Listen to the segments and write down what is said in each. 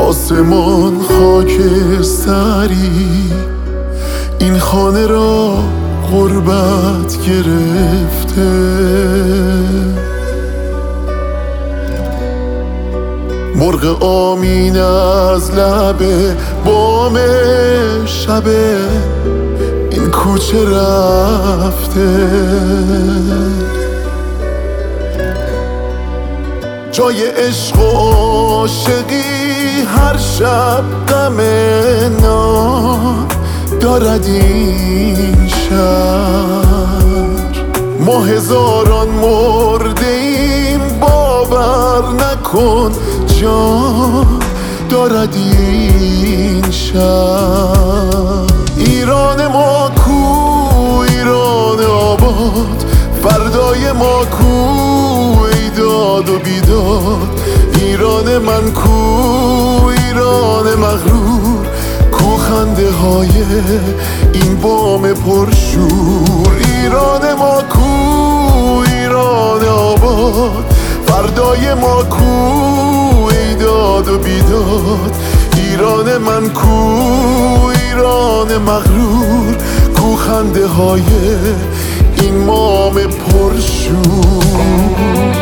آسمان خاکستری این خانه را غربت گرفته. مرغ آمین از لب بام شب این کوچه رفته. جای عشق و عاشقی هر شب غم نان دارد این شهر. ما هزاران مرده ایم باور نکن جان دارد این شهر. ایران ما کو ایران آباد، فردای ما کو ای داد و بیداد. ایران من کو ایران مغرور، کو خنده های این بام پرشور. ایران ما کو ایران آباد، فردای ما کو ای داد و بیداد. ایران من کو ایران مغرور، کو خنده های این بام پرشور.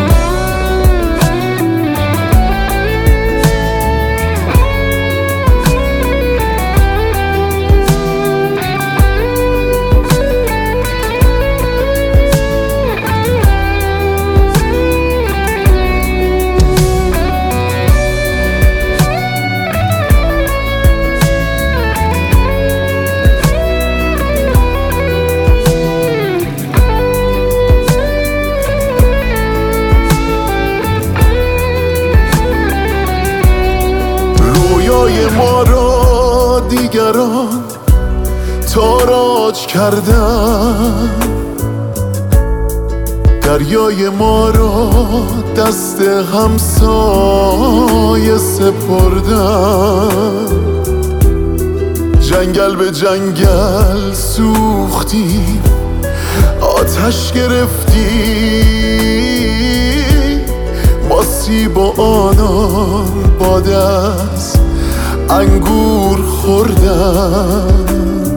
ما را دیگران تاراج کردن، دریای ما را دست همسایه سپردن. جنگل به جنگل سوختیم، آتش گرفتیم، با سیب و آنان با دست انگور خوردن.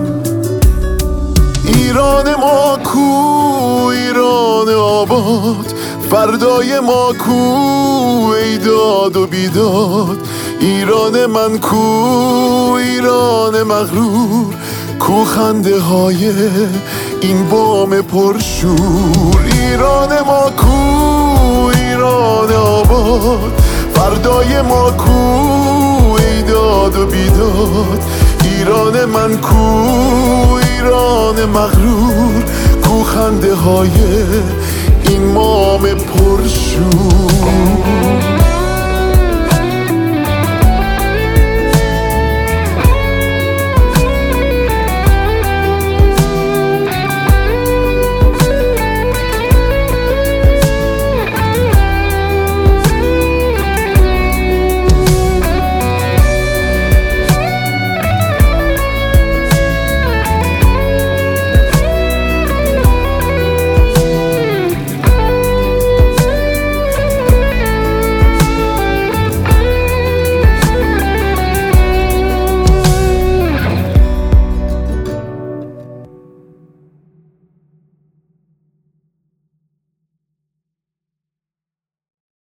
ایران ما کو ایران آباد، فردای ما کو ای داد و بیداد. ایران من کو ایران مغرور، کو خنده های این بام پرشور. ایران ما کو ایران آباد، فردای ما کو ای داد و بیداد. ایران من کو ایران مغرور، کو خنده های این بام پرشور.